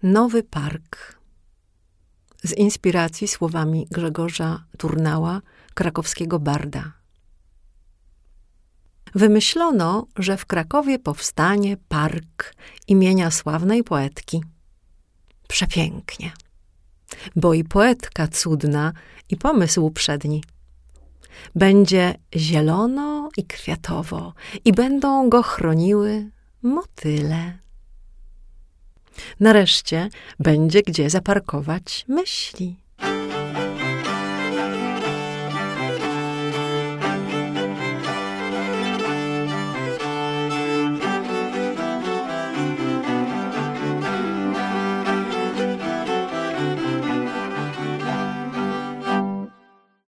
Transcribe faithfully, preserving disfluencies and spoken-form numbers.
Nowy park. Z inspiracji słowami Grzegorza Turnała, krakowskiego barda. Wymyślono, że w Krakowie powstanie park imienia sławnej poetki. Przepięknie, bo i poetka cudna, i pomysł przedni. Będzie zielono i kwiatowo, i będą go chroniły motyle. Nareszcie będzie gdzie zaparkować myśli.